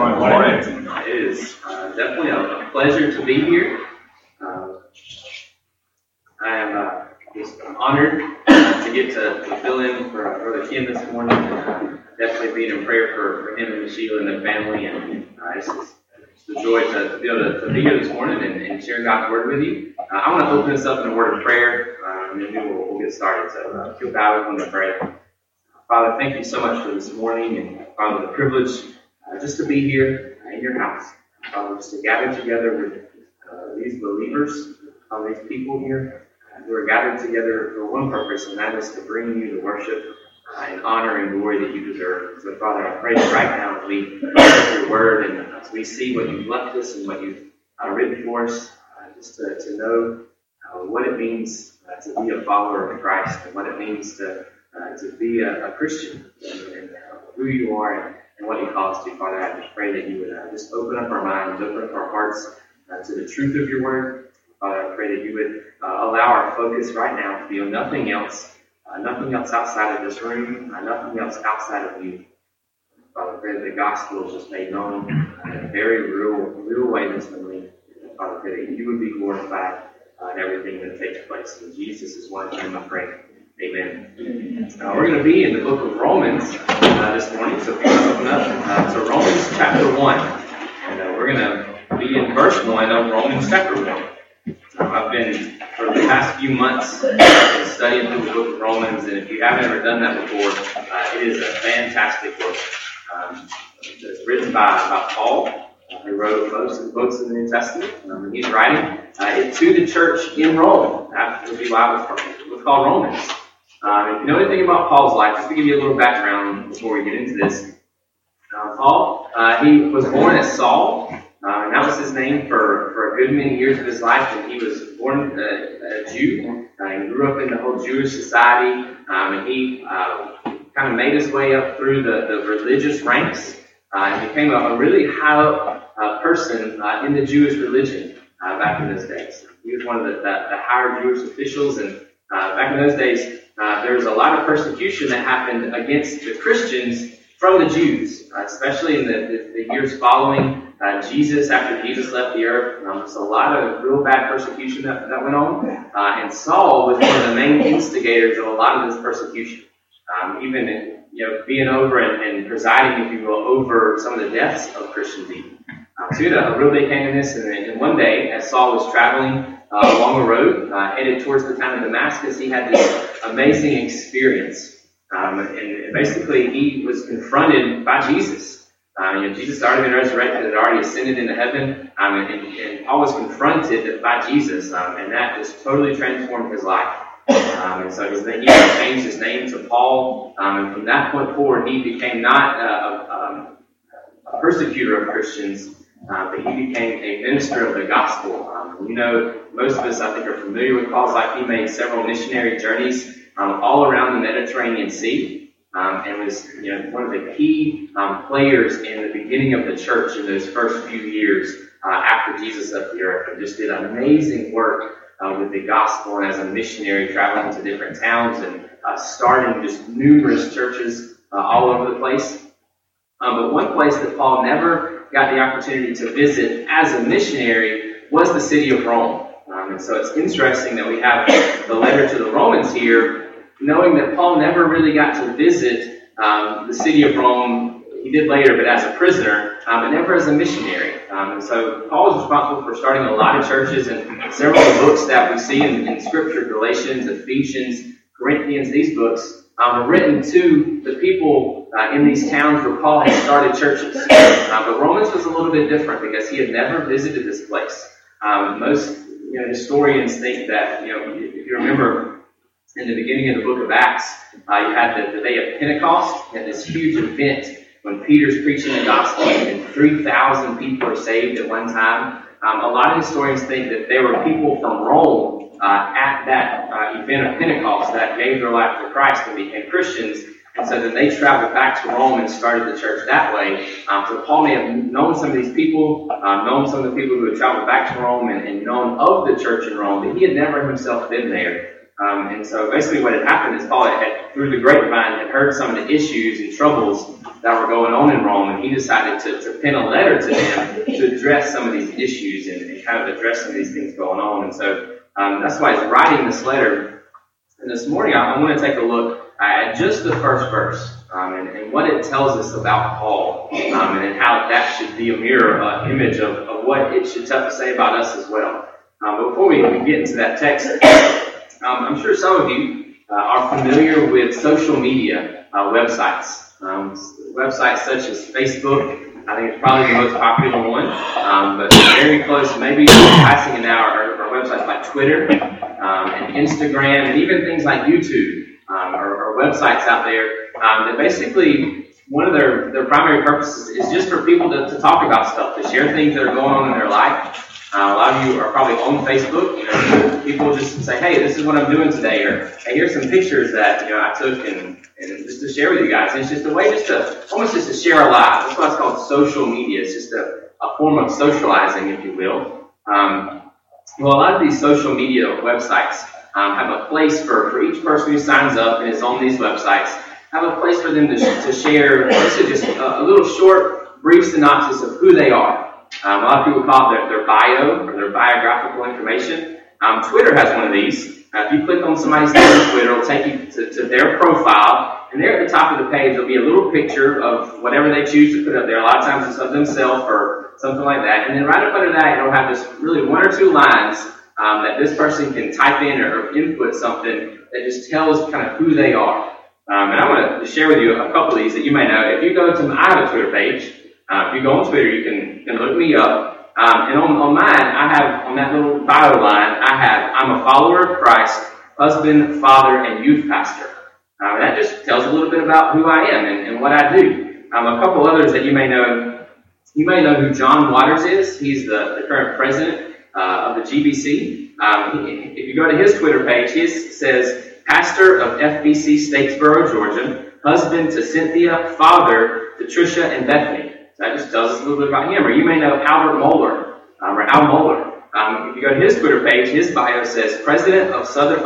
Good morning. It is definitely a pleasure to be here. I am just honored to get to fill in for Brother Ken this morning. Definitely being in prayer for him and Sheila and their family. And it's a joy to be able to be here this morning and share God's Word with you. I want to open this up in a word of prayer, and then we'll get started. So if you'll bow with me to pray. Father, thank you so much for this morning, and Father, the privilege just to be here in your house. Father, just to gather together with these believers, these people here who are gathered together for one purpose, and that is to bring you the worship and honor and glory that you deserve. So, Father, I pray that right now as we look at your word and as we see what you've left us and what you've written for us, just to know what it means to be a follower of Christ and what it means to be a Christian and who you are and what he calls to. Father, I just pray that you would just open up our minds, open up our hearts to the truth of your word. Father, I pray that you would allow our focus right now to be on nothing else outside of this room, nothing else outside of you. Father, I pray that the gospel is just made known in a very real way this morning. Father, I pray that you would be glorified in everything that takes place. In Jesus' one name I pray. Amen. We're going to be in the book of Romans this morning, so if you open up to Romans chapter 1. And we're going to be in verse 1 of Romans chapter 1. I've been, for the past few months, studying through the book of Romans, and if you haven't ever done that before, it is a fantastic book. It's written by Paul, who wrote most of the books in the New Testament. He's writing it to the church in Rome. That would be why it was called Romans. If you know anything about Paul's life, just to give you a little background before we get into this. Paul, he was born as Saul, and that was his name for a good many years of his life. And he was born a Jew, and grew up in the whole Jewish society, and he kind of made his way up through the religious ranks, and became a really high up person in the Jewish religion back in those days. He was one of the higher Jewish officials, and back in those days, there was a lot of persecution that happened against the Christians from the Jews, especially in the years following Jesus, after Jesus left the earth. There's a lot of real bad persecution that went on, and Saul was one of the main instigators of a lot of this persecution, even being over and presiding, if you will, over some of the deaths of Christians even. So he had a real big hand in this, and one day, as Saul was traveling along a road, headed towards the town of Damascus, he had this amazing experience. And basically, he was confronted by Jesus. Jesus had already been resurrected, had already ascended into heaven, and Paul was confronted by Jesus, and that just totally transformed his life. And so he changed his name to Paul, and from that point forward, he became not a persecutor of Christians, but he became a minister of the gospel. Most of us, I think, are familiar with Paul's life. He made several missionary journeys all around the Mediterranean Sea, and was one of the key players in the beginning of the church in those first few years after Jesus left the earth, and just did amazing work with the gospel and as a missionary, traveling to different towns and starting just numerous churches all over the place. But one place that Paul never got the opportunity to visit as a missionary was the city of Rome. And so it's interesting that we have the letter to the Romans here, knowing that Paul never really got to visit the city of Rome. He did later, but as a prisoner, but never as a missionary. And so Paul was responsible for starting a lot of churches, and several of the books that we see in Scripture, Galatians, Ephesians, Corinthians, these books were written to the people in these towns where Paul had started churches. But Romans was a little bit different because he had never visited this place. Most historians think that, if you remember in the beginning of the book of Acts, you had the day of Pentecost. You had this huge event when Peter's preaching the gospel and 3,000 people are saved at one time. A lot of historians think that there were people from Rome at that event of Pentecost that gave their life to Christ and became Christians. And so then they traveled back to Rome and started the church that way. So Paul may have known some of these people, known some of the people who had traveled back to Rome and known of the church in Rome, but he had never himself been there. And so basically what had happened is Paul had through the grapevine, had heard some of the issues and troubles that were going on in Rome, and he decided to pen a letter to them to address some of these issues and kind of address some of these things going on. And so that's why he's writing this letter. And this morning, I want to take a look at just the first verse and what it tells us about Paul and how that should be a mirror image of what it should have to say about us as well. But before we get into that text, I'm sure some of you are familiar with social media websites. Websites such as Facebook, I think it's probably the most popular one, but very close, maybe passing it now, are websites like Twitter and Instagram, and even things like YouTube or websites out there that basically one of their primary purposes is just for people to talk about stuff, to share things that are going on in their life. A lot of you are probably on Facebook. People just say, "Hey, this is what I'm doing today," or "Hey, here's some pictures that I took," and just to share with you guys. And it's just a way almost to share a life. That's why it's called social media. It's just a form of socializing, if you will. Well, a lot of these social media websites have a place for each person who signs up and is on these websites, have a place for them to share just a little short, brief synopsis of who they are. A lot of people call it their bio or their biographical information. Twitter has one of these. If you click on somebody's name on Twitter, it'll take you to their profile, and there at the top of the page there'll be a little picture of whatever they choose to put up there. A lot of times it's of themselves or something like that. And then right up under that, it'll have just really one or two lines that this person can type in or input something that just tells kind of who they are. And I want to share with you a couple of these that you may know. If you go to, I have a Twitter page. If you go on Twitter, you can look me up. And on mine, I have, on that little bio line, I'm a follower of Christ, husband, father, and youth pastor. That just tells a little bit about who I am and what I do. A couple others that you may know. You may know who John Waters is. He's the current president of the GBC. If you go to his Twitter page, his says, pastor of FBC Statesboro, Georgia, husband to Cynthia, father to Tricia and Bethany. So that just tells us a little bit about him. Or you may know Albert Mohler, or Al Mohler. If you go to his Twitter page, his bio says president of Southern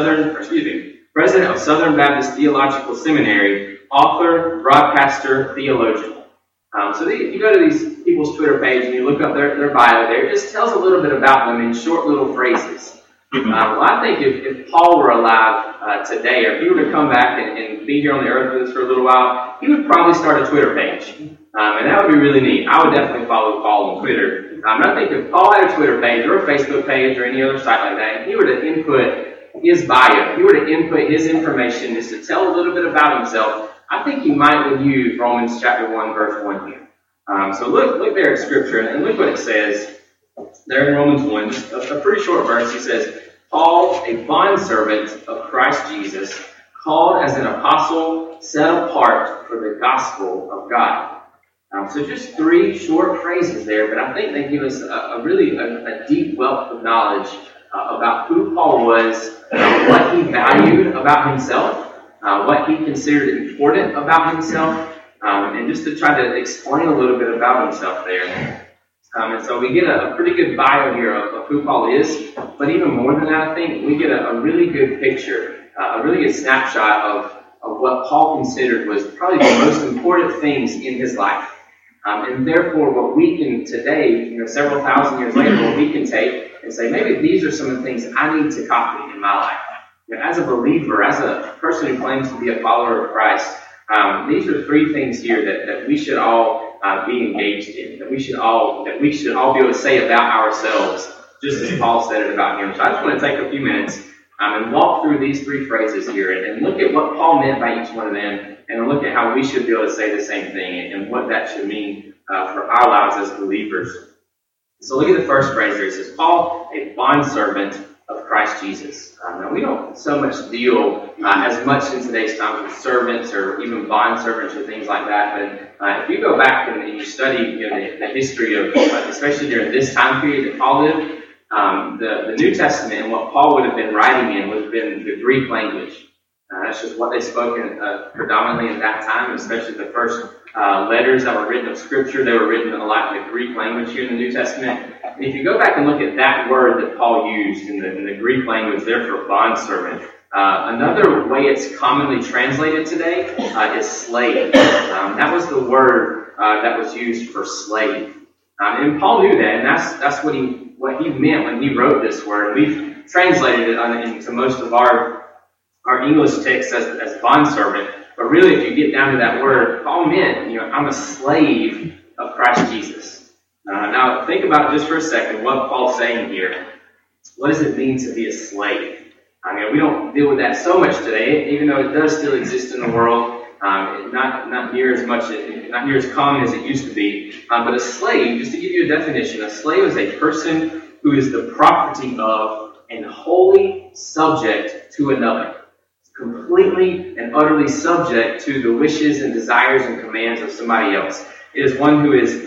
Baptist Theological Seminary, author, broadcaster, theologian. So if you go to these people's Twitter page and you look up their bio there, it just tells a little bit about them in short little phrases. Well, I think if Paul were alive today, or if he were to come back and be here on the earth with us for a little while, he would probably start a Twitter page. And that would be really neat. I would definitely follow Paul on Twitter. And I think if Paul had a Twitter page or a Facebook page or any other site like that, and he were to input his bio, if he were to input his information just to tell a little bit about himself, I think he might would use Romans chapter 1, verse 1 here. So look there at Scripture, and look what it says there in Romans 1, just a pretty short verse. He says, Paul, a bondservant of Christ Jesus, called as an apostle, set apart for the gospel of God. So just three short phrases there, but I think they give us a really deep wealth of knowledge about who Paul was, what he valued about himself, what he considered important about himself, and just to try to explain a little bit about himself there. And so we get a pretty good bio here of who Paul is, but even more than that, I think we get a really good picture, a really good snapshot of what Paul considered was probably the most important things in his life. And therefore, what we can today, several thousand years later, what we can take and say, maybe these are some of the things I need to copy in my life. As a believer, as a person who claims to be a follower of Christ, these are three things here that we should all be engaged in, that we should all be able to say about ourselves, just as Paul said it about him. So I just want to take a few minutes and walk through these three phrases here and look at what Paul meant by each one of them, and look at how we should be able to say the same thing and what that should mean for our lives as believers. So look at the first phrase here. It says, Paul, a bondservant of Christ Jesus. Now, we don't so much deal as much in today's time with servants or even bondservants or things like that. But if you go back and you study the history of, especially during this time period that Paul lived, the New Testament and what Paul would have been writing in would have been the Greek language. That's just what they spoke predominantly in that time, especially the first letters that were written of Scripture. They were written in a lot of the Greek language here in the New Testament. And if you go back and look at that word that Paul used in the Greek language there for bondservant, Another way it's commonly translated today is slave. That was the word that was used for slave. And Paul knew that, and that's what he meant when he wrote this word. We've translated it into most of our English text as bondservant. But really, if you get down to that word, Paul meant, I'm a slave of Christ Jesus. Now, think about it just for a second, what Paul's saying here. What does it mean to be a slave? We don't deal with that so much today, even though it does still exist in the world. Not near as common as it used to be. But a slave, just to give you a definition, a slave is a person who is the property of and wholly subject to another. Completely and utterly subject to the wishes and desires and commands of somebody else. It is one who is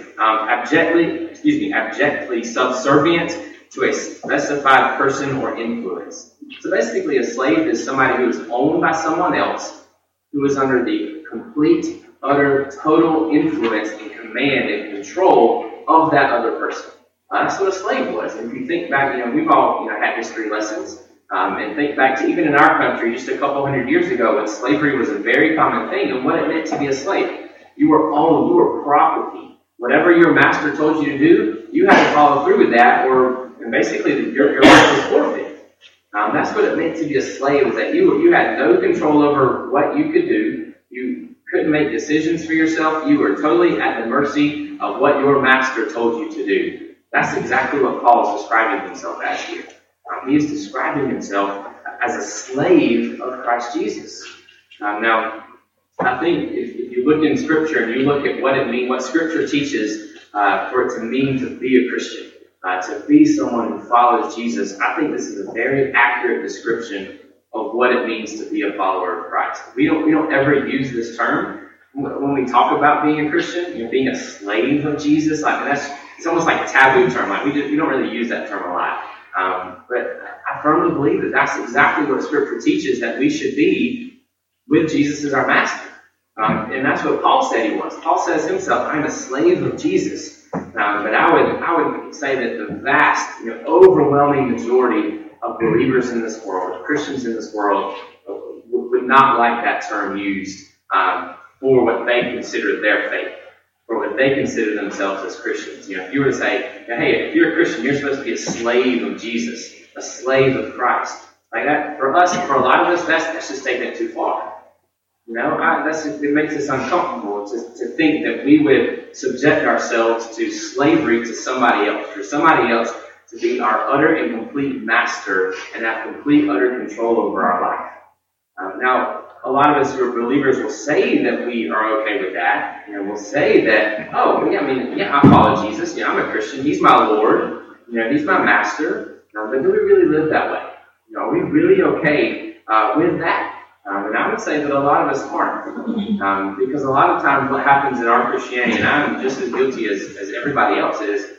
abjectly subservient to a specified person or influence. So basically, a slave is somebody who is owned by someone else, who is under the complete, utter, total influence and command and control of that other person. That's what a slave was. And if you think back, we've all had history lessons. And think back to even in our country just a couple hundred years ago when slavery was a very common thing and what it meant to be a slave. You were owned, you were property. Whatever your master told you to do, you had to follow through with that, and basically your life was forfeit. That's what it meant to be a slave, is that you had no control over what you could do. You couldn't make decisions for yourself. You were totally at the mercy of what your master told you to do. That's exactly what Paul is describing himself as here. He is describing himself as a slave of Christ Jesus. Now, I think if you look in Scripture and you look at what it means, what Scripture teaches for it to mean to be a Christian, to be someone who follows Jesus, I think this is a very accurate description of what it means to be a follower of Christ. We don't ever use this term when we talk about being a Christian. Being a slave of Jesus, it's almost like a taboo term. We don't really use that term a lot. But I firmly believe that that's exactly what Scripture teaches, that we should be with Jesus as our master. And that's what Paul said he was. Paul says himself, I'm a slave of Jesus. But I would say that the vast, overwhelming majority of believers in this world, Christians in this world, would not like that term used for what they consider their faith, or what they consider themselves as Christians. If you were to say, hey, if you're a Christian, you're supposed to be a slave of Jesus, a slave of Christ. Like that, for us, for a lot of us, that's just taking it too far. It makes us uncomfortable to think that we would subject ourselves to slavery to somebody else, for somebody else to be our utter and complete master and have complete, utter control over our life. Now, a lot of us who are believers will say that we are okay with that. We'll say that, I follow Jesus. I'm a Christian. He's my Lord. He's my master. But do we really live that way? Are we really okay with that? And I would say that a lot of us aren't. Because a lot of times what happens in our Christianity, and I'm just as guilty as everybody else is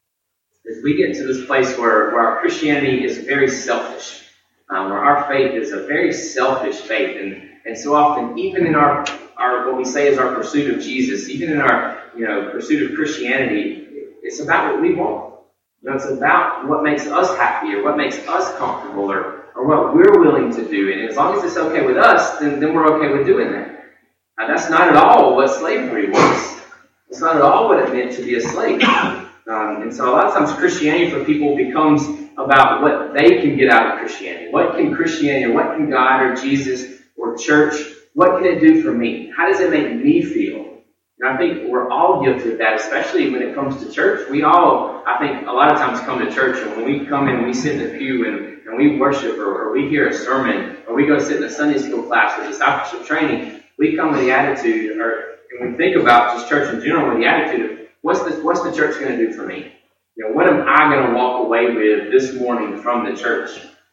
we get to this place where our Christianity is very selfish. Where our faith is a very selfish faith. And so often, even in our what we say is our pursuit of Jesus, even in our pursuit of Christianity, it's about what we want. It's about what makes us happy or what makes us comfortable or what we're willing to do. And as long as it's okay with us, then we're okay with doing that. Now, that's not at all what slavery was. It's not at all what it meant to be a slave. And so a lot of times Christianity for people becomes about what they can get out of Christianity. What can Christianity or what can God or Jesus or church, what can it do for me? How does it make me feel? And I think we're all guilty of that, especially when it comes to church. We all, I think, a lot of times come to church, and when we come in, we sit in the pew and we worship, or we hear a sermon, or we go sit in a Sunday school class or discipleship training, we come with the attitude, and we think about just church in general with the attitude of, what's the church going to do for me? What am I going to walk away with this morning from the church?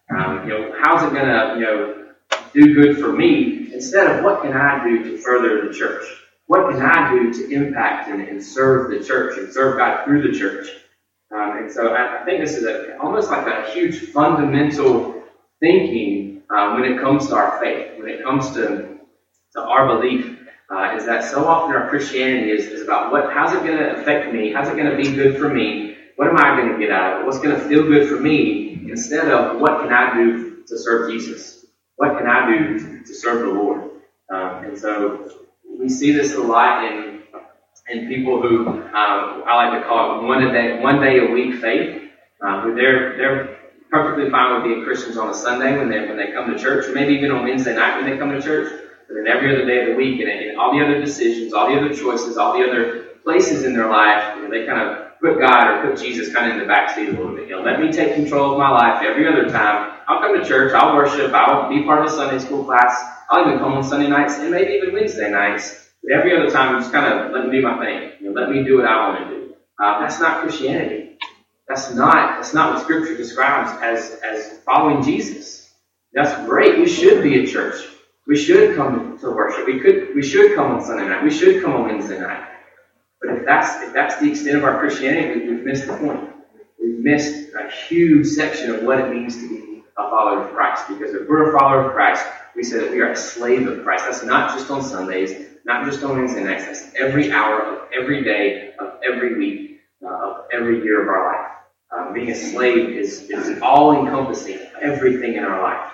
How's it going to, do good for me, instead of what can I do to further the church? What can I do to impact and serve the church and serve God through the church? And so I think this is almost like a huge fundamental thinking when it comes to our faith, when it comes to our belief, is that so often our Christianity is about how's it going to affect me? How's it going to be good for me? What am I going to get out of it? What's going to feel good for me? Instead of what can I do to serve Jesus? what can I do to serve the Lord? And so we see this a lot in people who I like to call it one day a week faith. Who they're perfectly fine with being Christians on a Sunday when they come to church, or maybe even on Wednesday night when they come to church, but then every other day of the week, and all the other decisions, all the other choices, all the other places in their life, they kind of put God or put Jesus kind of in the backseat a little bit. Let me take control of my life every other time. I'll come to church, I'll worship, I'll be part of a Sunday school class, I'll even come on Sunday nights and maybe even Wednesday nights. But every other time, just kind of let me do my thing. Let me do what I want to do. That's not Christianity. That's not what Scripture describes as following Jesus. That's great. We should be at church. We should come to worship. We should come on Sunday night. We should come on Wednesday night. But if that's the extent of our Christianity, we've missed the point. We've missed a huge section of what it means to be a follower of Christ. Because if we're a follower of Christ, we say that we are a slave of Christ. That's not just on Sundays, not just on Wednesday nights. That's every hour of every day of every week of every year of our life. Being a slave is all-encompassing everything in our life.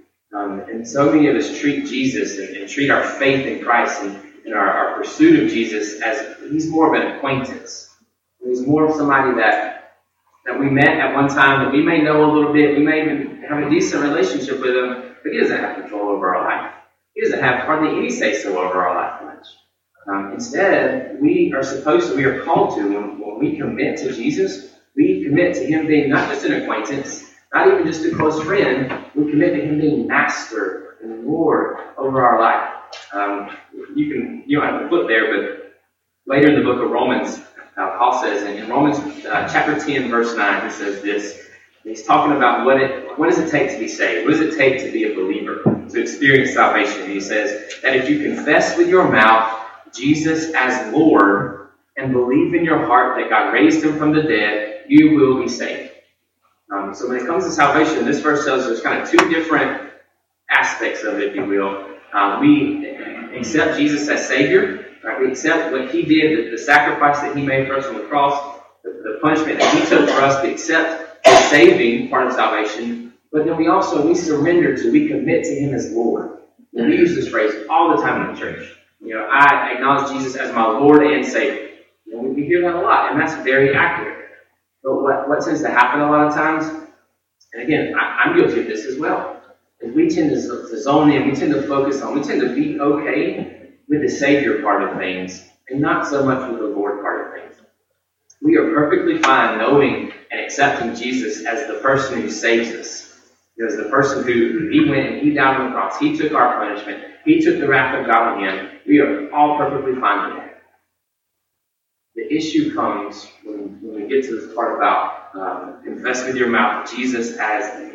And so many of us treat Jesus and treat our faith in Christ and our pursuit of Jesus as he's more of an acquaintance. He's more of somebody that we met at one time, that we may know a little bit, we may even have a decent relationship with him, but he doesn't have control over our life. He doesn't have hardly any say-so over our life much. Instead, we are called to, when we commit to Jesus, we commit to him being not just an acquaintance, not even just a close friend. We commit to him being master and Lord over our life. You don't have to flip there, but later in the book of Romans, Paul says in Romans chapter 10, verse 9, he says this. He's talking about what does it take to be saved? What does it take to be a believer, to experience salvation? And he says that if you confess with your mouth Jesus as Lord and believe in your heart that God raised him from the dead, you will be saved. So when it comes to salvation, this verse tells us there's kind of two different aspects of it, if you will. We accept Jesus as Savior. Right? We accept what he did, the sacrifice that he made for us on the cross, the punishment that he took for us to accept the saving part of salvation. But then we surrender we commit to him as Lord. And we use this phrase all the time in the church. I acknowledge Jesus as my Lord and Savior. We hear that a lot, and that's very accurate. But what tends to happen a lot of times, and again, I'm guilty of this as well, is we tend to zone in, we tend to be okay with the Savior part of things, and not so much with the Lord part of things. We are perfectly fine knowing and accepting Jesus as the person who saves us. As the person who he went and he died on the cross. He took our punishment. He took the wrath of God on him. We are all perfectly fine with that. The issue comes when we get to this part about confess with your mouth Jesus as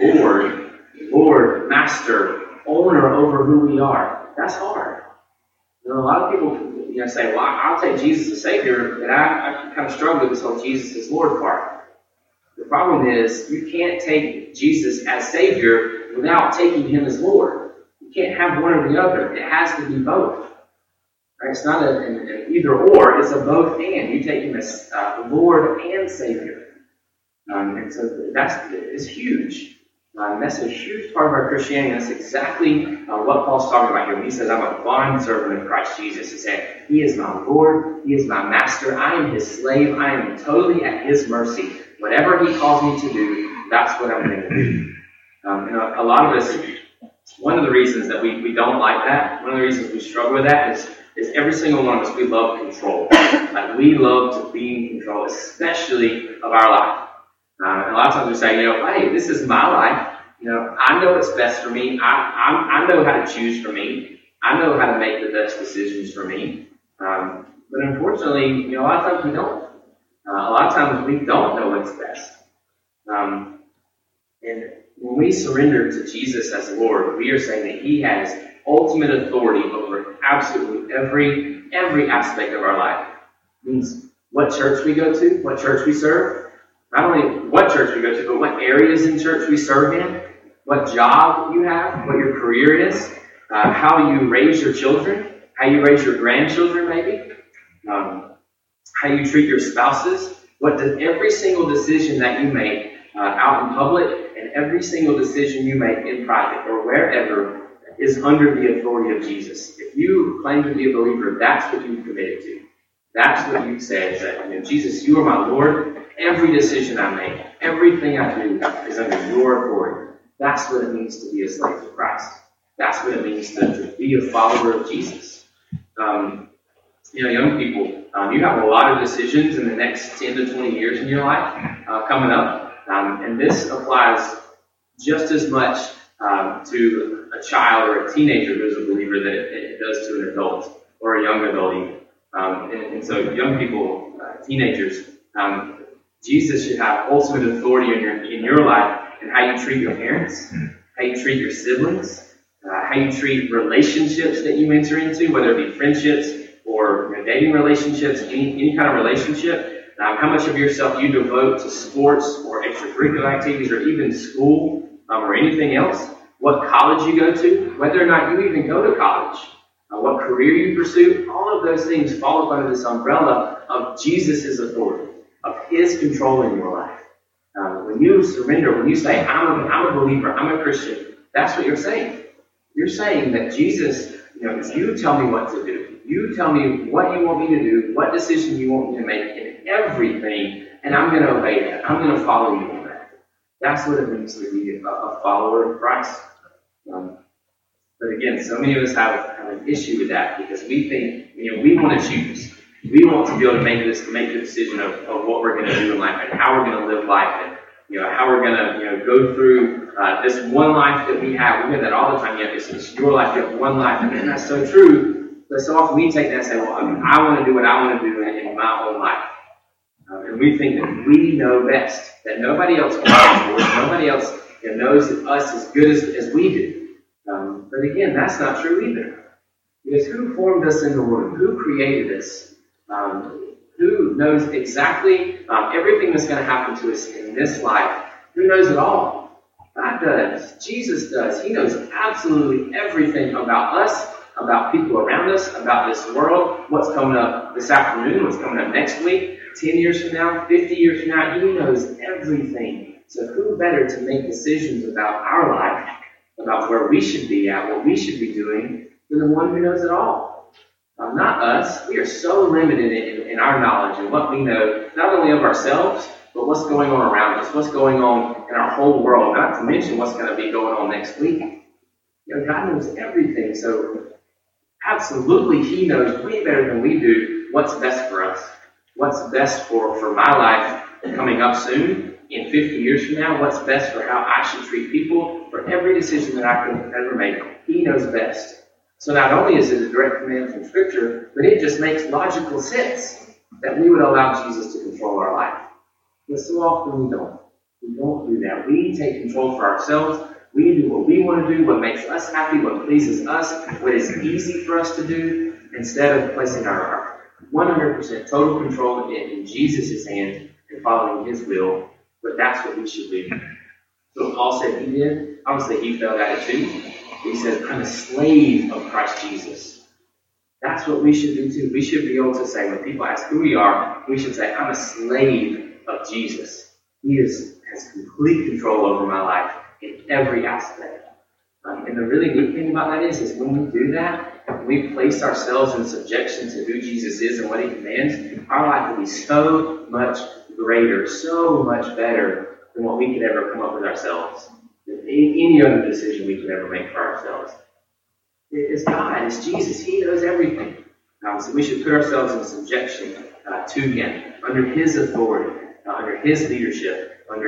Lord, Master, owner over who we are. That's hard. A lot of people say, well, I'll take Jesus as Savior, but I kind of struggle with this whole Jesus as Lord part. The problem is you can't take Jesus as Savior without taking him as Lord. You can't have one or the other. It has to be both. Right? It's not an either or, it's a both and. You take him as Lord and Savior. And so it's huge. That's a huge part of our Christianity. That's exactly what Paul's talking about here. When he says, I'm a bond servant of Christ Jesus. He said, he is my Lord. He is my master. I am his slave. I am totally at his mercy. Whatever he calls me to do, that's what I'm going to do. A lot of us, one of the reasons that we don't like that, one of the reasons we struggle with that is every single one of us, we love control. Like we love to be in control, especially of our life. And a lot of times we say, hey, this is my life. I know what's best for me. I know how to choose for me. I know how to make the best decisions for me. But unfortunately, a lot of times we don't. A lot of times we don't know what's best. And when we surrender to Jesus as Lord, we are saying that he has ultimate authority over absolutely every aspect of our life. It means what church we go to, what church we serve. Not only what church we go to, but what areas in church we serve in, what job you have, what your career is, how you raise your children, how you raise your grandchildren maybe, how you treat your spouses. What does every single decision that you make out in public and every single decision you make in private or wherever is under the authority of Jesus. If you claim to be a believer, that's what you've committed to. That's what you say, is that, Jesus, you are my Lord. Every decision I make, everything I do is under your authority. That's what it means to be a slave to Christ. That's what it means to be a follower of Jesus. Young people, you have a lot of decisions in the next 10 to 20 years in your life coming up. And this applies just as much to a child or a teenager who's a believer than it does to an adult or a young adult even. And so young people, teenagers, Jesus should have ultimate authority in your life and how you treat your parents, how you treat your siblings, how you treat relationships that you enter into, whether it be friendships or dating relationships, any kind of relationship, how much of yourself you devote to sports or extracurricular activities or even school or anything else, what college you go to, whether or not you even go to college, what career you pursue, all of those things fall under this umbrella of Jesus' authority, of His control in your life. When you surrender, when you say, I'm a believer, I'm a Christian, that's what you're saying. You're saying that Jesus, you tell me what to do. You tell me what you want me to do, what decision you want me to make in everything, and I'm going to obey that. I'm going to follow you on that. That's what it means to be a follower of Christ. But again, so many of us have an issue with that because we think, we want to choose. We want to be able to make the decision of what we're going to do in life and how we're going to live life and how we're going to go through this one life that we have. We hear that all the time. It's your life. You have one life, and that's so true. But so often we take that and say, well, I want to do what I want to do in my own life. And we think that we know best, that nobody else can do it. Nobody else knows us as good as we do. But again, that's not true either. Because who formed us in the womb? Who created us? Who knows exactly everything that's going to happen to us in this life? Who knows it all? God does. Jesus does. He knows absolutely everything about us, about people around us, about this world, what's coming up this afternoon, what's coming up next week, 10 years from now, 50 years from now. He knows everything. So who better to make decisions about our life, about where we should be at, what we should be doing, than the one who knows it all? Not us. We are so limited in our knowledge and what we know, not only of ourselves, but what's going on around us, what's going on in our whole world, not to mention what's going to be going on next week. God knows everything, so absolutely He knows way better than we do what's best for us, what's best for my life coming up soon, in 50 years from now, what's best for how I should treat people, for every decision that I can ever make. He knows best. So not only is it a direct command from Scripture, but it just makes logical sense that we would allow Jesus to control our life. But so often we don't. We don't do that. We take control for ourselves. We do what we want to do, what makes us happy, what pleases us, what is easy for us to do, instead of placing our 100% total control in Jesus' hand and following His will. But that's what we should do. So Paul said he did. Obviously, he felt at it too. He said, I'm a slave of Christ Jesus. That's what we should do too. We should be able to say, when people ask who we are, we should say, I'm a slave of Jesus. He has complete control over my life in every aspect. And the really neat thing about that is when we do that, when we place ourselves in subjection to who Jesus is and what He commands, our life will be so much greater, so much better than what we could ever come up with ourselves. Any other decision we could ever make for ourselves. It's God, it's Jesus. He knows everything. So we should put ourselves in subjection to Him, under His authority, under His leadership, under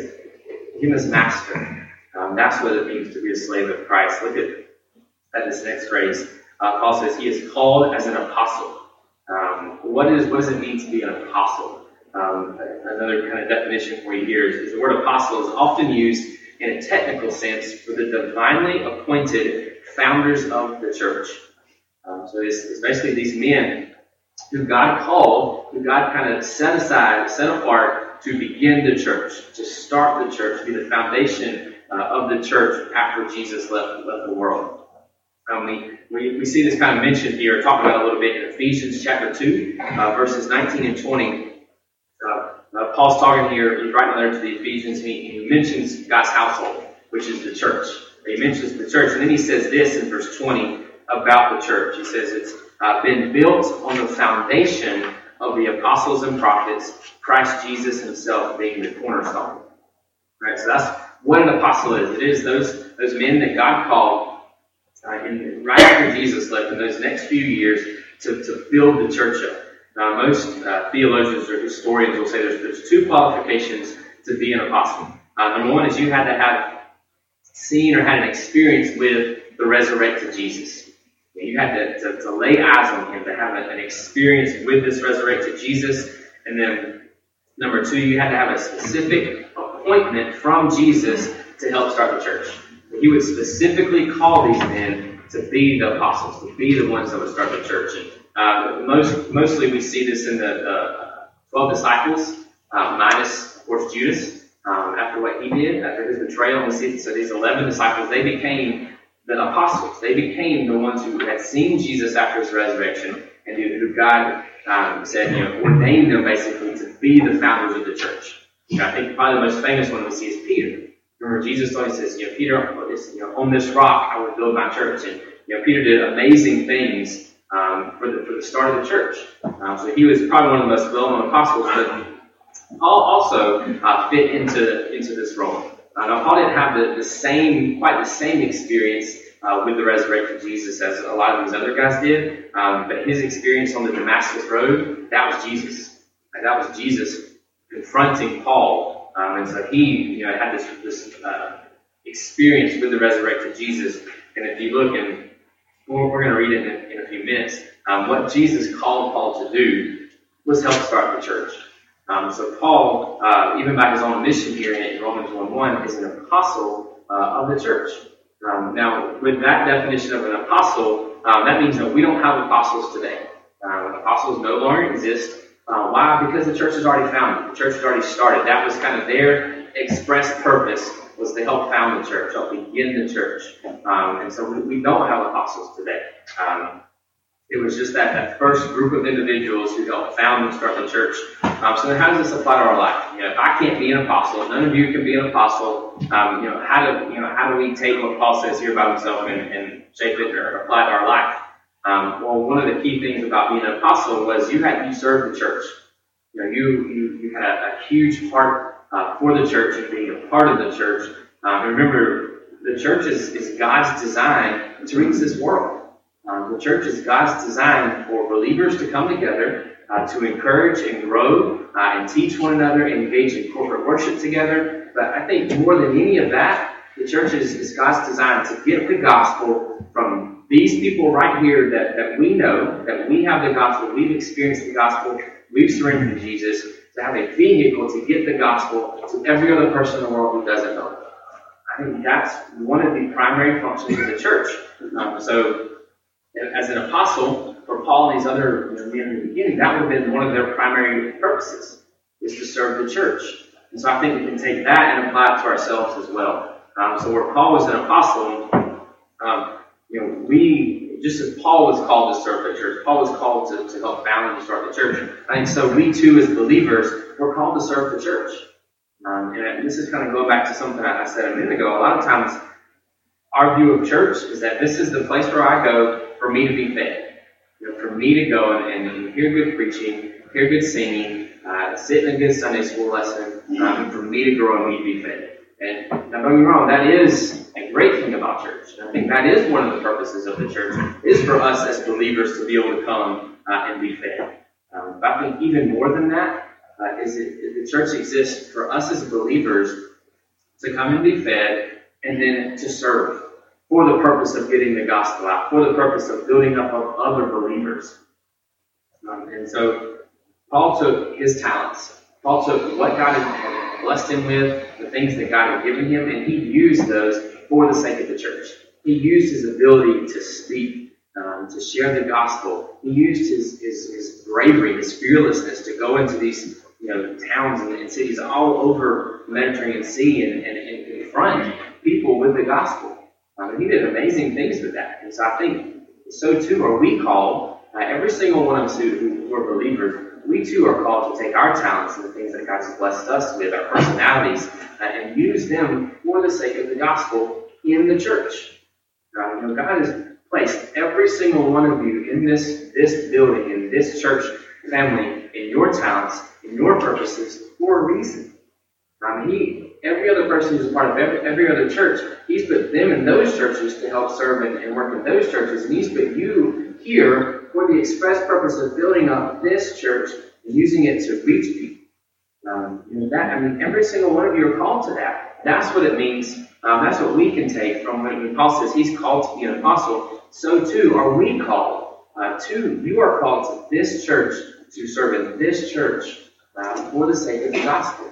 Him as master. That's what it means to be a slave of Christ. Look at this next phrase. Paul says he is called as an apostle. What does it mean to be an apostle? Another kind of definition for you here is the word apostle is often used in a technical sense for the divinely appointed founders of the church. So it's basically these men who God called, who God kind of set apart to begin the church, to start the church, to be the foundation of the church after Jesus left the world. We see this kind of mentioned here, talked about a little bit in Ephesians chapter 2, verses 19 and 20. Paul's talking here, he's writing a letter to the Ephesians, and he mentions God's household, which is the church. He mentions the church, and then he says this in verse 20 about the church. He says it's been built on the foundation of the apostles and prophets, Christ Jesus himself being the cornerstone. Right, so that's what an apostle is. It is those men that God called right after Jesus left in those next few years to build the church up. Now, most theologians or historians will say there's two qualifications to be an apostle. Number one is you had to have seen or had an experience with the resurrected Jesus. You had to lay eyes on him, to have an experience with this resurrected Jesus. And then number two, you had to have a specific appointment from Jesus to help start the church. He would specifically call these men to be the apostles, to be the ones that would start the church. And mostly we see this in the 12 disciples, minus, of course, Judas, after what he did, after his betrayal. And we see, so these 11 disciples, they became the apostles. They became the ones who had seen Jesus after his resurrection, and who God said, ordained them basically to be the founders of the church. I think probably the most famous one we see is Peter. Remember, Jesus told him, he says, Peter, on this rock I will build my church. And Peter did amazing things for the start of the church. So he was probably one of the most well-known apostles, but Paul also fit into this role. Now, Paul didn't have quite the same experience with the resurrected Jesus as a lot of these other guys did, but his experience on the Damascus Road, that was Jesus. That was Jesus confronting Paul. And so he had this experience with the resurrected Jesus. And if you look, and we're going to read it in a few minutes, what Jesus called Paul to do was help start the church. So Paul, even by his own mission here in Romans 1:1, is an apostle of the church. Now, with that definition of an apostle, that means that we don't have apostles today. Apostles no longer exist. Why? Because the church is already founded. The church is already started. That was kind of their express purpose, was to help found the church, help begin the church. And so we don't have apostles today. It was just that first group of individuals who helped found and start the church. So then how does this apply to our life? If I can't be an apostle, none of you can be an apostle. How do we take what Paul says here about himself and shape it or apply it to our life? Well, one of the key things about being an apostle was you served the church. You had a huge heart for the church and being a part of the church. Remember, the church is God's design to reach this world. The church is God's design for believers to come together to encourage and grow and teach one another and engage in corporate worship together. But I think more than any of that, the church is God's design to get the gospel from these people right here that we know, that we have the gospel, we've experienced the gospel, we've surrendered to Jesus, to have a vehicle to get the gospel to every other person in the world who doesn't know it. I think that's one of the primary functions of the church. So, as an apostle, for Paul and these other men in the beginning, that would have been one of their primary purposes, is to serve the church. And so I think we can take that and apply it to ourselves as well. So where Paul was an apostle, just as Paul was called to serve the church, Paul was called to help found and to start the church. I think so we too, as believers, we're called to serve the church. And this is kind of going back to something I said a minute ago. A lot of times, our view of church is that this is the place where I go for me to be fed. For me to go and hear good preaching, hear good singing, sit in a good Sunday school lesson, and for me to grow and me to be fed. And now, don't get me wrong, that is a great thing about church. And I think that is one of the purposes of the church, is for us as believers to be able to come and be fed. But I think even more than that, the church exists for us as believers to come and be fed and then to serve for the purpose of getting the gospel out, for the purpose of building up of other believers. And so Paul took his talents. Paul took what God had blessed him with, the things that God had given him, and he used those for the sake of the church. He used his ability to speak, to share the gospel. He used his bravery, his fearlessness to go into these towns and cities all over the Mediterranean Sea and confront people with the gospel. And he did amazing things with that. And so I think so too are we called every single one of us who are believers, we too are called to take our talents and the things that God has blessed us with, our personalities, and use them for the sake of the gospel in the church. God has placed every single one of you in this building, in this church family, in your talents, in your purposes, for a reason. Every other person who's a part of every other church, He's put them in those churches to help serve and work in those churches, and He's put you here for the express purpose of building up this church and using it to reach people. Every single one of you are called to that. That's what it means. That's what we can take from when Paul says he's called to be an apostle. So too are we called to. You are called to this church to serve in this church for the sake of the gospel.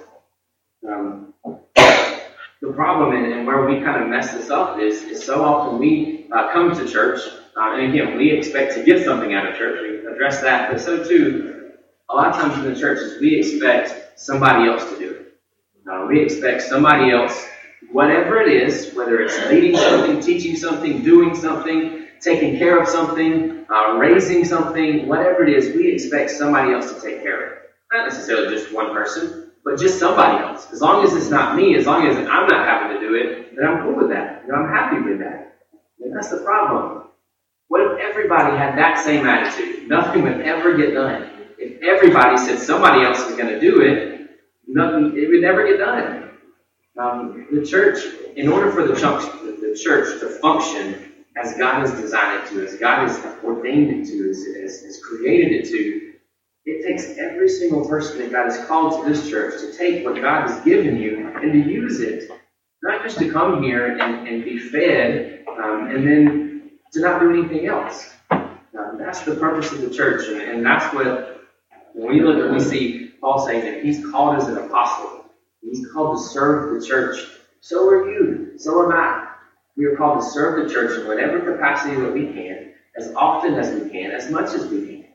The problem and where we kind of mess this up is so often we come to church, and again, we expect to get something out of church. We address that, but so too, a lot of times in the churches, we expect somebody else to do it. We expect somebody else, whatever it is, whether it's leading something, teaching something, doing something, taking care of something, raising something, whatever it is, we expect somebody else to take care of it. Not necessarily just one person, but just somebody else. As long as it's not me, as long as I'm not having to do it, then I'm cool with that. I'm happy with that. And that's the problem. What if everybody had that same attitude? Nothing would ever get done. If everybody said somebody else is going to do it, it would never get done. The church, in order for the church to function as God has designed it to, as God has ordained it to, as created it to, it takes every single person that God has called to this church to take what God has given you and to use it. Not just to come here and be fed and then to not do anything else. That's the purpose of the church. And that's what, when we see Paul saying that he's called as an apostle. He's called to serve the church. So are you. So am I. We are called to serve the church in whatever capacity that we can, as often as we can, as much as we can.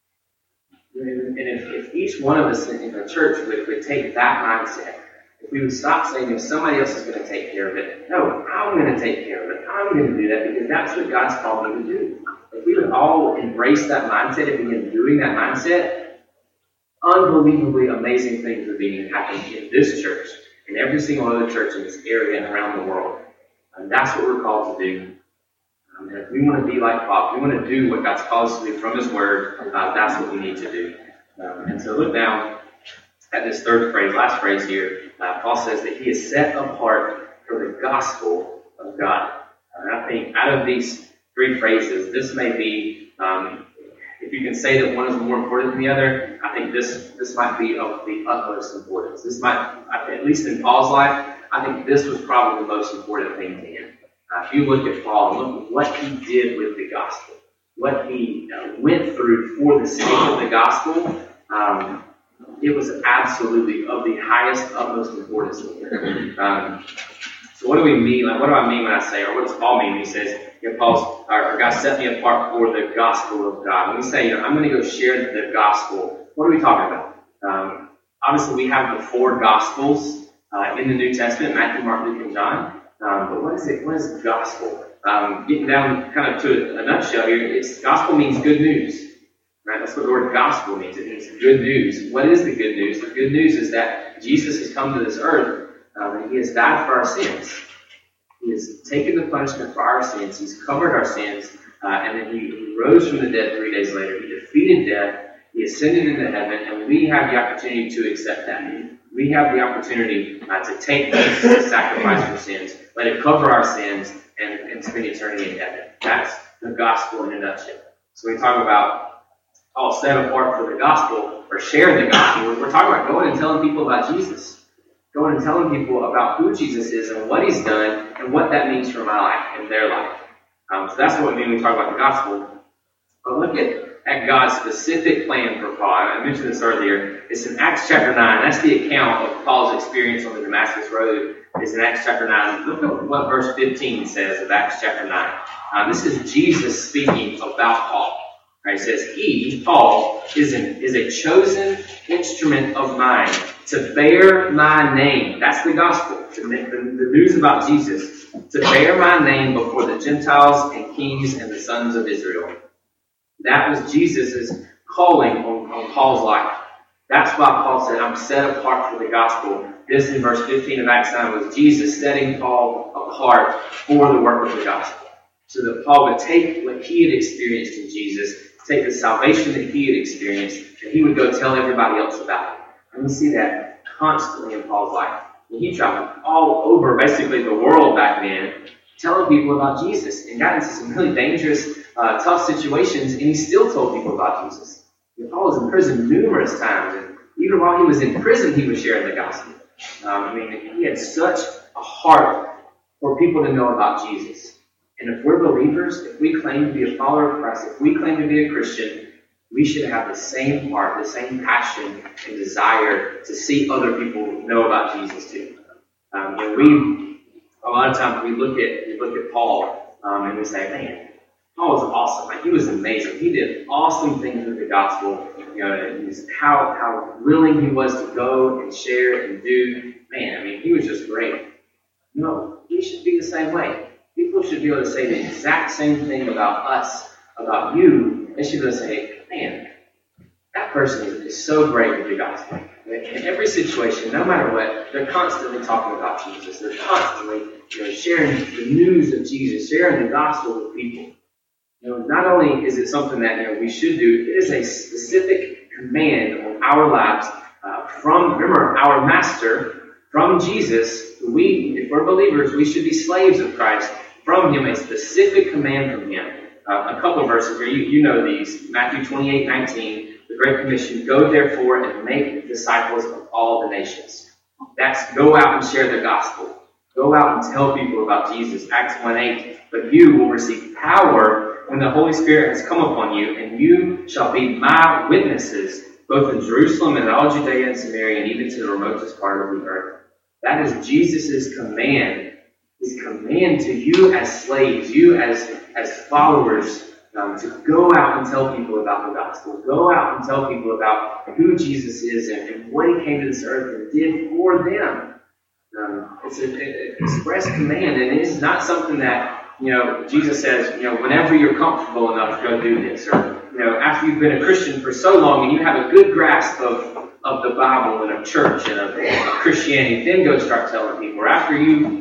And if each one of us in the church would take that mindset, if we would stop saying, if somebody else is going to take care of it, no, I'm going to take care of it. I'm going to do that because that's what God's called me to do. If we would all embrace that mindset and begin doing that mindset, unbelievably amazing things are being happening in this church and every single other church in this area and around the world. And that's what we're called to do. And if we want to be like Paul, if we want to do what God's called us to do from His Word, that's what we need to do. And so look down at this third phrase, last phrase here. Paul says that he is set apart for the gospel of God. And I think out of these three phrases, this may be, if you can say that one is more important than the other, I think this might be of the utmost importance. This might, at least in Paul's life, I think this was probably the most important thing to him. If you look at Paul and look at what he did with the gospel, what he went through for the sake of the gospel, it was absolutely of the highest, utmost importance to him. So what do we mean? What do I mean when I say, or what does Paul mean when he says, God set me apart for the gospel of God? When we say, I'm going to go share the gospel, what are we talking about? Obviously, we have the four gospels in the New Testament, Matthew, Mark, Luke, and John. But what is it? What is the gospel? Getting down kind of to a nutshell here, gospel means good news. Right? That's what the word gospel means. It means good news. What is the good news? The good news is that Jesus has come to this earth and He has died for our sins. He has taken the punishment for our sins. He's covered our sins. And then He rose from the dead 3 days later. He defeated death. He ascended into heaven. And we have the opportunity to accept that. We have the opportunity to take the sacrifice for sins, let it cover our sins, and spend eternity in heaven. That's the gospel in a nutshell. So we talk about all set apart for the gospel, or sharing the gospel. We're talking about going and telling people about Jesus. Going and telling people about who Jesus is and what He's done and what that means for my life and their life. So that's what we mean when we talk about the gospel. But look at God's specific plan for Paul. I mentioned this earlier. It's in Acts chapter 9. That's the account of Paul's experience on the Damascus Road. It's in Acts chapter 9. Look at what verse 15 says of Acts chapter 9. This is Jesus speaking about Paul. Right, it says, He, Paul, is a chosen instrument of mine to bear my name. That's the gospel, the news about Jesus. To bear my name before the Gentiles and kings and the sons of Israel. That was Jesus' calling on Paul's life. That's why Paul said, I'm set apart for the gospel. This in verse 15 of Acts 9 was Jesus setting Paul apart for the work of the gospel. So that Paul would take what he had experienced in Jesus, take the salvation that he had experienced, and he would go tell everybody else about it. And we see that constantly in Paul's life. And he traveled all over basically the world back then, telling people about Jesus, and got into some really dangerous, tough situations, and he still told people about Jesus. And Paul was in prison numerous times, and even while he was in prison, he was sharing the gospel. He had such a heart for people to know about Jesus. And if we're believers, if we claim to be a follower of Christ, if we claim to be a Christian, we should have the same heart, the same passion and desire to see other people know about Jesus too. A lot of times we look at Paul and we say, man, Paul was awesome. He was amazing. He did awesome things with the gospel. And how willing he was to go and share and do. Man, he was just great. No, we should be the same way. People should be able to say the exact same thing about us, about you. They should be able to say, man, that person is so great with the gospel. In every situation, no matter what, they're constantly talking about Jesus. They're constantly sharing the news of Jesus, sharing the gospel with people. Not only is it something that we should do, it is a specific command on our lives from our Master, from Jesus. If we're believers, we should be slaves of Christ. From Him, a specific command from Him. A couple of verses here, you know these. Matthew 28:19, the Great Commission, go therefore and make disciples of all the nations. That's go out and share the gospel. Go out and tell people about Jesus. Acts 1:8, but you will receive power when the Holy Spirit has come upon you, and you shall be my witnesses, both in Jerusalem and all Judea and Samaria, and even to the remotest part of the earth. That is Jesus' command. His command to you as slaves, you as followers, to go out and tell people about the gospel. Go out and tell people about who Jesus is and what He came to this earth and did for them. It's an express command, and it's not something that Jesus says, whenever you're comfortable enough, go do this. Or, after you've been a Christian for so long and you have a good grasp of the Bible and of church and of Christianity, then go start telling people. Or after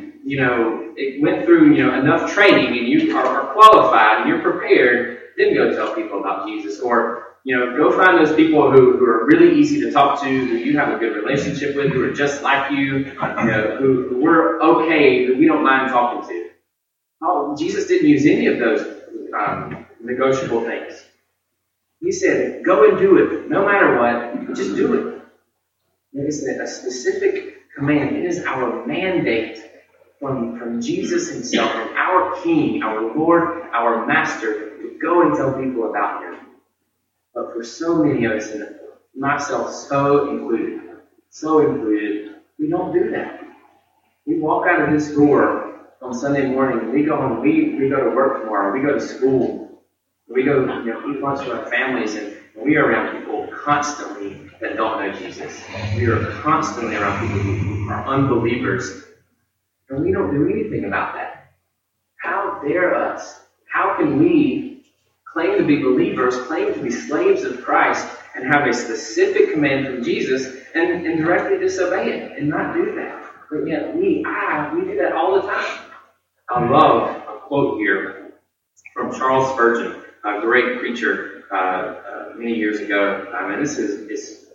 it went through, enough training and you are qualified and you're prepared, then go tell people about Jesus. Or, go find those people who are really easy to talk to, who you have a good relationship with, who are just like you, who we're okay, who we don't mind talking to. Jesus didn't use any of those negotiable things. He said, go and do it. No matter what, just do it. It is a specific command. It is our mandate from Jesus Himself, and our King, our Lord, our Master, to go and tell people about Him. But for so many of us, and myself so included, we don't do that. We walk out of this door on Sunday morning, and we go home, we go to work tomorrow, we go to school, we go eat lunch with our families, and we are around people constantly that don't know Jesus. We are constantly around people who are unbelievers, and we don't do anything about that. How dare us? How can we claim to be believers, claim to be slaves of Christ, and have a specific command from Jesus and directly disobey it and not do that? But yet we do that all the time. I love a quote here from Charles Spurgeon, a great preacher many years ago. And this is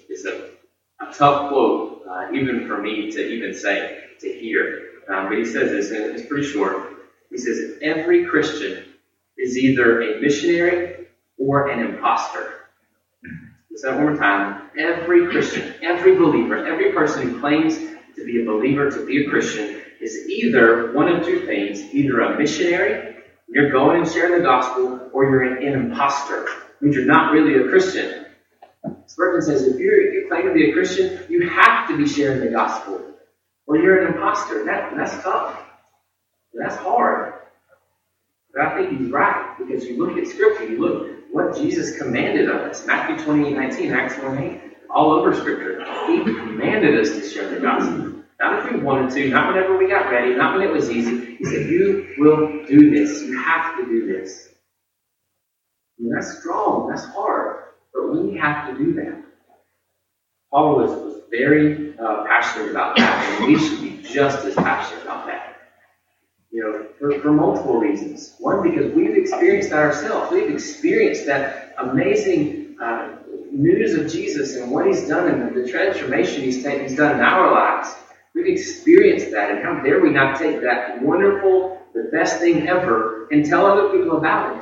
a tough quote, even for me to even say, to hear. But he says this, and it's pretty short. He says, every Christian is either a missionary or an imposter. Let's say that one more time. Every Christian, every believer, every person who claims to be a believer, to be a Christian, is either one of two things. Either a missionary, you're going and sharing the gospel, or you're an imposter. It means you're not really a Christian. Spurgeon says if you claim to be a Christian, you have to be sharing the gospel, or you're an imposter. That's tough. That's hard. But I think he's right, because you look at Scripture, you look what Jesus commanded of us. Matthew 28:19, Acts 1:8, all over Scripture. He commanded us to share the gospel. Not if we wanted to, not whenever we got ready, not when it was easy. He said, you will do this. You have to do this. That's strong, that's hard, but we have to do that. Paul was very passionate about that, and we should be just as passionate about that. For multiple reasons. One, because we've experienced that ourselves. We've experienced that amazing news of Jesus and what He's done and the transformation He's done in our lives. We've experienced that, and how dare we not take that wonderful, the best thing ever, and tell other people about it?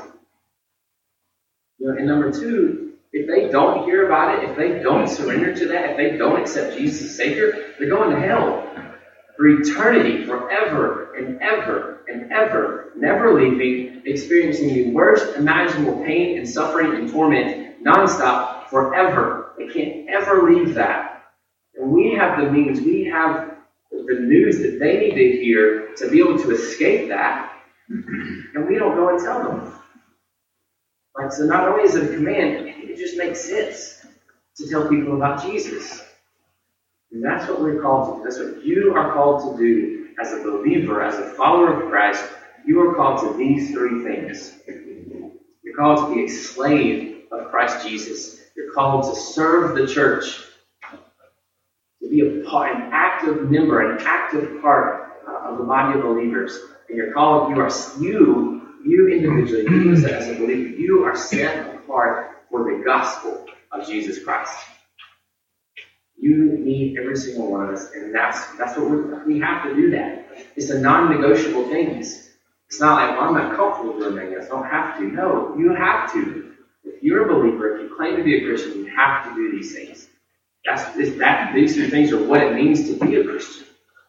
And number two, if they don't hear about it, if they don't surrender to that, if they don't accept Jesus as Savior, they're going to hell for eternity, forever and ever and ever, never leaving, experiencing the worst imaginable pain and suffering and torment nonstop forever. They can't ever leave that. And we have the means, we have the news that they need to hear to be able to escape that, and we don't go and tell them. So not only is it a command, it just makes sense to tell people about Jesus. And that's what we're called to do. That's what you are called to do as a believer, as a follower of Christ. You are called to these three things. You're called to be a slave of Christ Jesus. You're called to serve the church, to be an active member, an active part of the body of believers. And you're called, you individually, you as a believer, you are set apart for the gospel of Jesus Christ. You need every single one of us, and that's what we have to do that. It's a non-negotiable thing. It's not like, well, I'm not comfortable doing that. I don't have to. No, you have to. If you're a believer, if you claim to be a Christian, you have to do these things. These two things are what it means to be a Christian.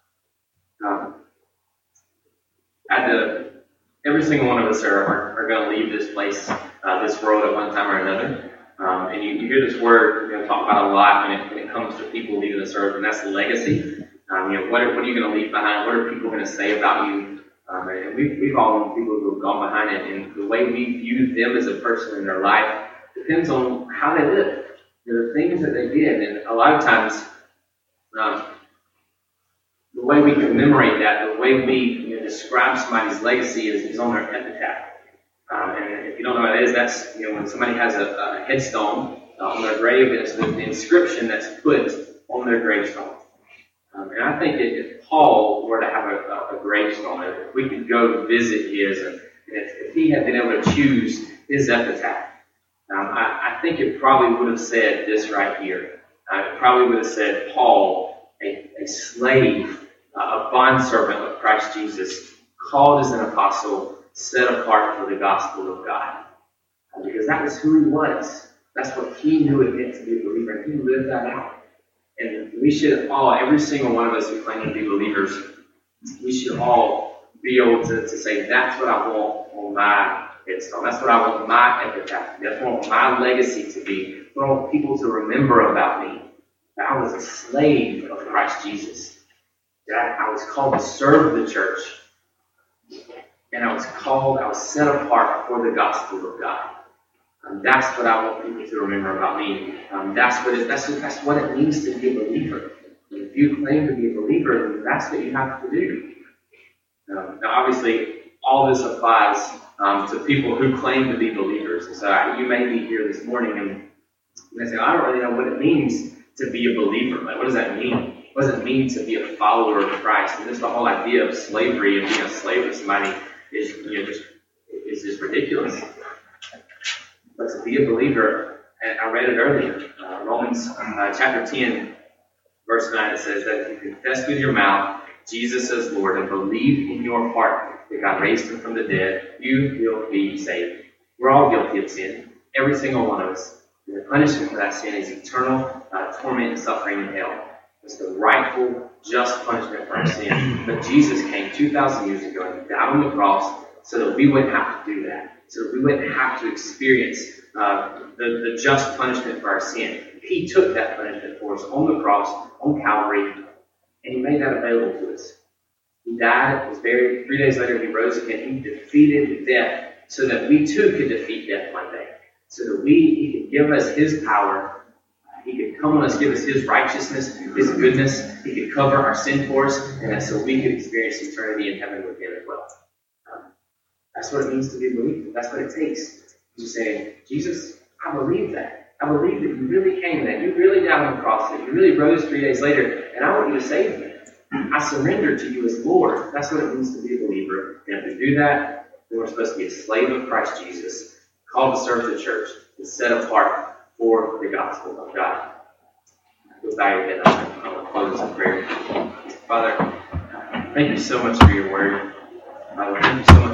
Every single one of us are going to leave this place, this world at one time or another. And you hear this word talked about a lot when it comes to people leaving this earth, and that's legacy. What are you going to leave behind? What are people going to say about you? And we've all known people who have gone behind it, and the way we view them as a person in their life depends on how they live. The things that they did, and a lot of times, the way we commemorate that, the way we describe somebody's legacy is on their epitaph. And if you don't know what it is, that's when somebody has a headstone on their grave, and it's the inscription that's put on their gravestone. And I think if Paul were to have a gravestone, if we could go visit his, and if he had been able to choose his epitaph, I think it probably would have said this right here. It probably would have said, Paul, a slave, a bondservant of Christ Jesus, called as an apostle, set apart for the gospel of God. Because that was who he was. That's what he knew it meant to be a believer, and he lived that out. And we should all, every single one of us who claim to be believers, we should all be able to say, that's what I want on my headstone. That's what I want my epitaph. That's what I want my legacy to be. I want people to remember about me. That I was a slave of Christ Jesus. That I was called to serve the church. And I was set apart for the gospel of God. That's what I want people to remember about me. That's what it means to be a believer. And if you claim to be a believer, then that's what you have to do. Now, obviously, all this applies to people who claim to be believers. And so you may be here this morning and you may say, I don't really know what it means to be a believer. Like, what does that mean? What does it mean to be a follower of Christ? And this the whole idea of slavery and being a slave to somebody is just ridiculous. But to be a believer, and I read it earlier, Romans chapter 10, verse 9, it says that if you confess with your mouth Jesus as Lord and believe in your heart that God raised him from the dead, you will be saved. We're all guilty of sin, every single one of us. And the punishment for that sin is eternal torment and suffering in hell. It's the rightful, just punishment for our sin. But Jesus came 2,000 years ago and died on the cross so that we wouldn't have to do that. So that we wouldn't have to experience the just punishment for our sin. He took that punishment for us on the cross, on Calvary, and he made that available to us. He died, was buried. 3 days later, he rose again. He defeated death so that we too could defeat death one day. So that he could give us his power. He could come on us, give us his righteousness, his goodness. He could cover our sin for us, and that so we could experience eternity in heaven with him as well. That's what it means to be a believer. That's what it takes. Just saying, Jesus, I believe that. I believe that you really came, that you really died on the cross, that you really rose 3 days later, and I want you to save me. I surrender to you as Lord. That's what it means to be a believer. And if we do that, then we're supposed to be a slave of Christ Jesus, called to serve the church, and set apart for the gospel of God. Go bow your head. I'm going to close in prayer. Father, thank you so much for your word. Father, thank you so much